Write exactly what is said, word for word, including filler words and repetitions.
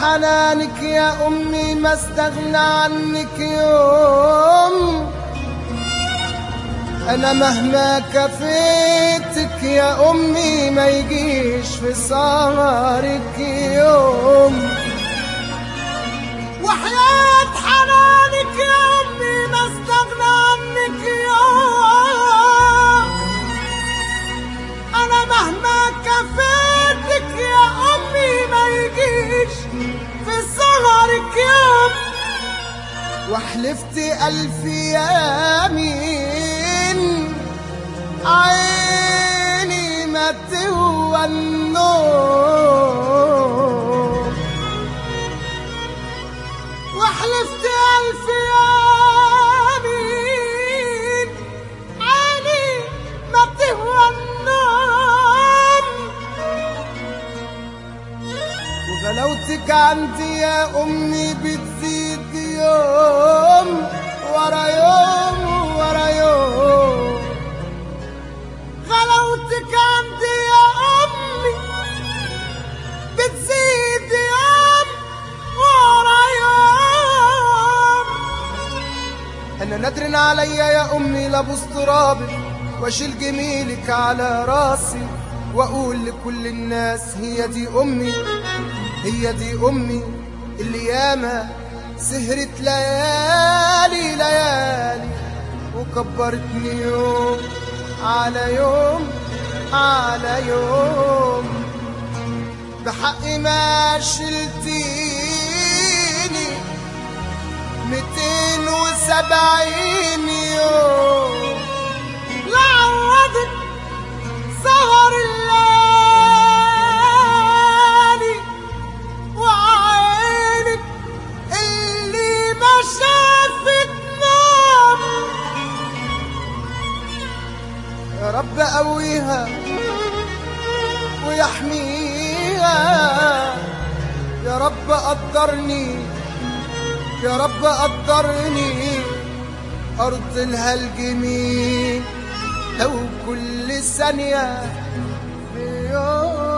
حنانك يا أمي ما استغنى عنك يوم. أنا مهما كفيتك يا أمي ما يجيش في سهرك يوم. وحياة حنانك يا أمي ما استغنى عنك يوم. أنا مهما كفيتك يا أمي ما يجيش في سهرك يوم. وحلفت ألف يمين عيني ما تهوى النوم. وحلفت ألف يمين عيني ما تهوى النوم. وغلاوتك عندي يا أمي بتزيد يوم ورا يوم ورا يوم. غلاوتك عندي يا أمي بتزيد يوم ورا يوم. أنا نادر عليا يا أمي لابوس ترابك واشيل جميلك على راسي واقول لكل الناس هي دي أمي هي دي أمي اللي ياما سهرت ليالي ليالي وكبرتني يوم على يوم على يوم. بحقي ما شلتيني ميتين وسبعين يوم. لعوضك سهر الليالي وعينك اللي ما شافت نوم. يا رب قويها ويحميها. يا رب قدرني يا رب قدرني أرض لها الجميل لو كل ثانية في يوم.